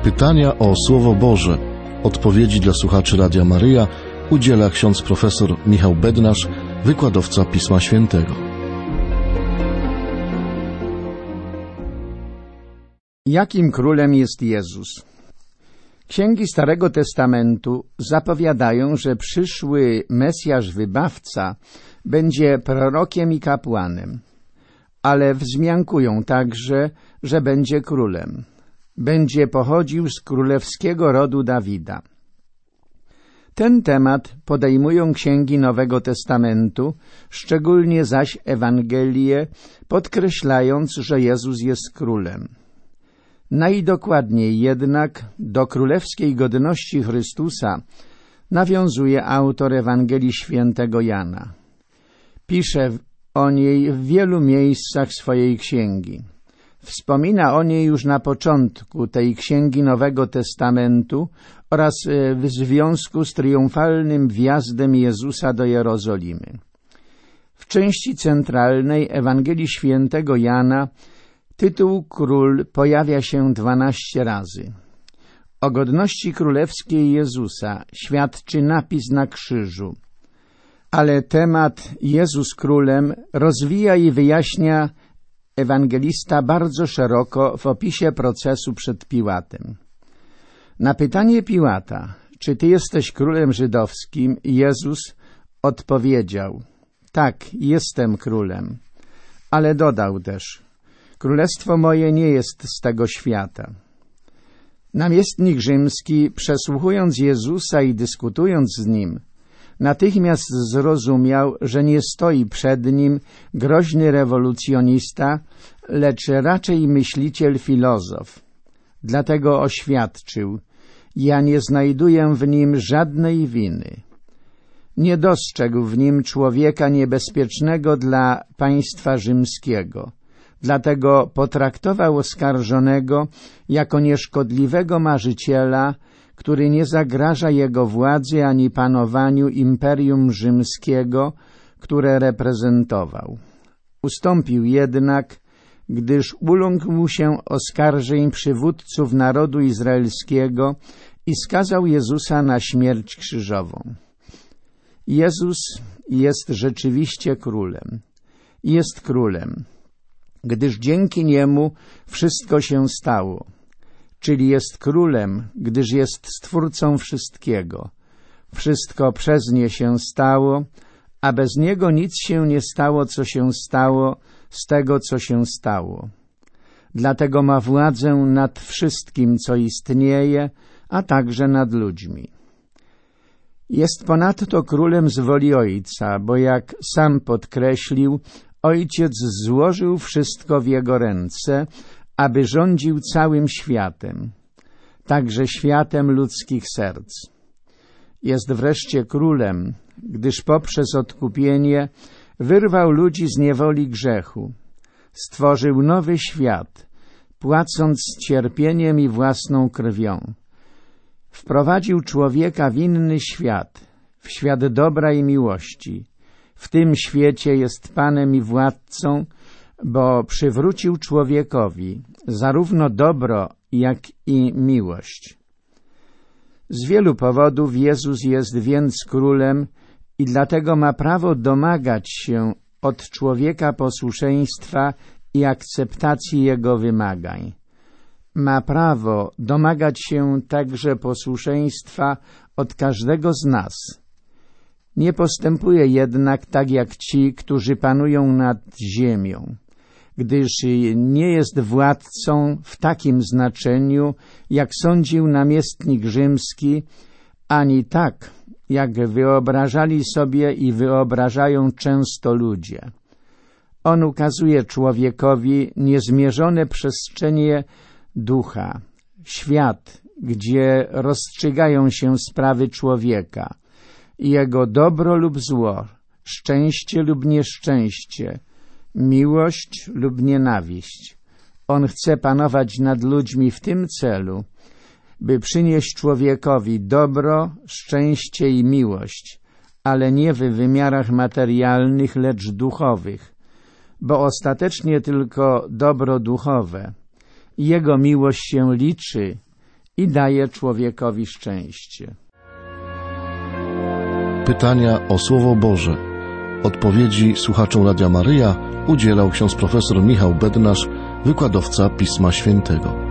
Pytania o Słowo Boże. Odpowiedzi dla słuchaczy Radia Maryja udziela ksiądz profesor Michał Bednarz, wykładowca Pisma Świętego. Jakim królem jest Jezus? Księgi Starego Testamentu zapowiadają, że przyszły Mesjasz Wybawca będzie prorokiem i kapłanem, ale wzmiankują także, że będzie królem. Będzie pochodził z królewskiego rodu Dawida. Ten temat podejmują księgi Nowego Testamentu, szczególnie zaś Ewangelie, podkreślając, że Jezus jest królem. Najdokładniej jednak do królewskiej godności Chrystusa nawiązuje autor Ewangelii Świętego Jana. Pisze o niej w wielu miejscach swojej księgi. Wspomina o niej już na początku tej księgi Nowego Testamentu oraz w związku z triumfalnym wjazdem Jezusa do Jerozolimy. W części centralnej Ewangelii Świętego Jana tytuł król pojawia się 12 razy. O godności królewskiej Jezusa świadczy napis na krzyżu, ale temat Jezus królem rozwija i wyjaśnia ewangelista bardzo szeroko w opisie procesu przed Piłatem. Na pytanie Piłata, czy ty jesteś królem żydowskim, Jezus odpowiedział: tak, jestem królem, ale dodał też: królestwo moje nie jest z tego świata. Namiestnik rzymski, przesłuchując Jezusa i dyskutując z Nim, natychmiast zrozumiał, że nie stoi przed nim groźny rewolucjonista, lecz raczej myśliciel filozof. Dlatego oświadczył: ja nie znajduję w nim żadnej winy. Nie dostrzegł w nim człowieka niebezpiecznego dla państwa rzymskiego. Dlatego potraktował oskarżonego jako nieszkodliwego marzyciela, który nie zagraża jego władzy ani panowaniu imperium rzymskiego, które reprezentował. Ustąpił jednak, gdyż uląkł się oskarżeń przywódców narodu izraelskiego i skazał Jezusa na śmierć krzyżową. Jezus jest rzeczywiście królem. Jest królem, gdyż dzięki Niemu wszystko się stało. Czyli jest królem, gdyż jest stwórcą wszystkiego. Wszystko przez nie się stało, a bez Niego nic się nie stało, co się stało z tego, co się stało. Dlatego ma władzę nad wszystkim, co istnieje, a także nad ludźmi. Jest ponadto królem z woli Ojca, bo jak sam podkreślił, Ojciec złożył wszystko w Jego ręce, aby rządził całym światem, także światem ludzkich serc. Jest wreszcie królem, gdyż poprzez odkupienie wyrwał ludzi z niewoli grzechu, stworzył nowy świat, płacąc cierpieniem i własną krwią. Wprowadził człowieka w inny świat, w świat dobra i miłości. W tym świecie jest Panem i władcą, bo przywrócił człowiekowi zarówno dobro, jak i miłość. Z wielu powodów Jezus jest więc królem i dlatego ma prawo domagać się od człowieka posłuszeństwa i akceptacji jego wymagań. Ma prawo domagać się także posłuszeństwa od każdego z nas. Nie postępuje jednak tak jak ci, którzy panują nad ziemią, gdyż nie jest władcą w takim znaczeniu, jak sądził namiestnik rzymski, ani tak, jak wyobrażali sobie i wyobrażają często ludzie. On ukazuje człowiekowi niezmierzone przestrzenie ducha, świat, gdzie rozstrzygają się sprawy człowieka, jego dobro lub zło, szczęście lub nieszczęście, miłość lub nienawiść. On chce panować nad ludźmi w tym celu, by przynieść człowiekowi dobro, szczęście i miłość, ale nie w wymiarach materialnych, lecz duchowych, bo ostatecznie tylko dobro duchowe. Jego miłość się liczy i daje człowiekowi szczęście. Pytania o Słowo Boże. Odpowiedzi słuchaczom Radia Maryja udzielał ksiądz profesor Michał Bednarz, wykładowca Pisma Świętego.